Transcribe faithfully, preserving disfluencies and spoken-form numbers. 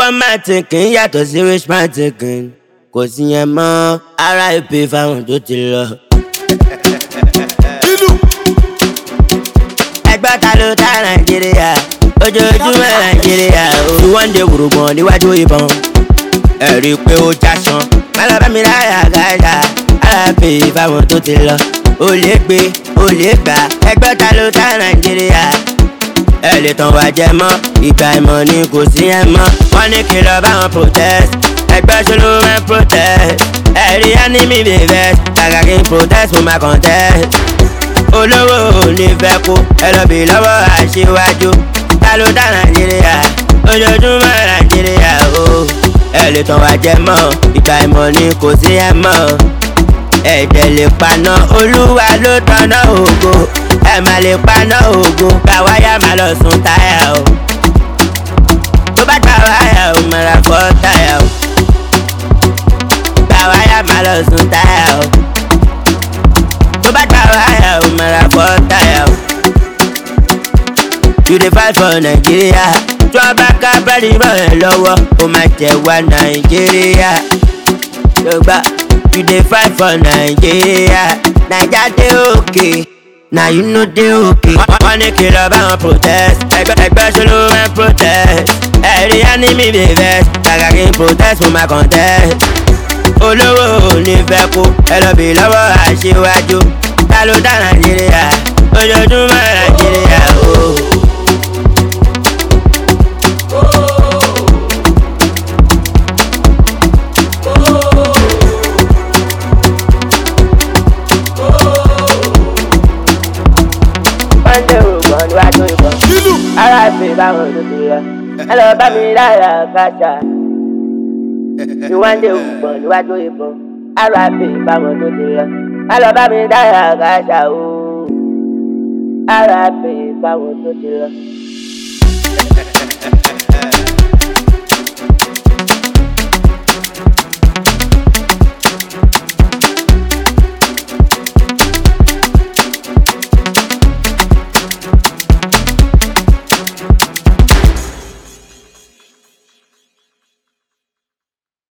poor man thinking yàtọ̀ sí rich man thinking. Kò sí yẹn mọ́ R I P fáwọn tó ti lọ. Ẹgbẹ́ ta ló ta Nàìjíríà, ojoojúmọ́ Nàìjíríà. Wọ́n dé wùrùgbọ̀n níwájú ìbọn, ẹ̀rí pé ó jáṣan. Má lọ bá mi láyà gáàjà, R I P fáwọn tó ti lọ. Ó lè gbé, ó lè gbà, ẹgbẹ́ ta ló ta Nàìjíríà. Ẹ lè tàn wá jẹ mọ́, ìgbà ìmọ̀ ni kò sí ẹ mọ́. Wọ́n ní kí lọ bá wọn protest, ẹgbẹ́ ṣolú máa protest. Ẹ̀rí enemy dey vex, kàkà kí n protest mo máa contest. Olówó ò ní fẹ́ kú, ẹ lọ bì lọ́wọ́ aṣíwájú. Ta ló dá Nàìjíríà, ojoojúmọ́ Nàìjíríà o. Ẹ lè tàn wá jẹ mọ́, ìgbà ìmọ̀ ni kò sí ẹ mọ́. Ẹ̀jẹ̀ lè paná, Olúwa ló tanná ògo. Ẹ má lè paná ògo, káwáyà má lọ sùn táyà o. Tó bá káwáyà o, má ra fọ́ táyà o. Káwáyà má lọ sùn táyà o. Tó bá káwáyà o, má ra fọ́ táyà o. You dey fight for Nigeria, tó bá ká bẹ́ẹ̀ni mọ́ ẹ lọ́wọ́, ó máa jẹ wá Nàìjíríà. Yorùbá, you dey fight for Nigeria, Naija dey okay. Now you know they okay. Wọ́n ní kí lọ bá wọn protest, ẹgbẹ́ ẹgbẹ́ ṣolú máa protest. Ẹ̀rí enemy dey vex, kàkà kí n protest mo máa contest. Olówó ò ní fẹ́ kú, ẹ lọ bì lọ́wọ́ aṣíwájú. Ta ló dá Nàìjíríà, ojoojúmọ́ Nàìjíríà o. Níwájú ìbọn, R I P báwọn tó ti lọ. Ẹ lọ bá mi láyà gáàjà. Ní wọ́n dé ògbọ̀n níwájú ìbọn, R I P báwọn tó ti lọ. Ẹ lọ bá mi láyà gáàjà o. R I P báwọn tó ti lọ.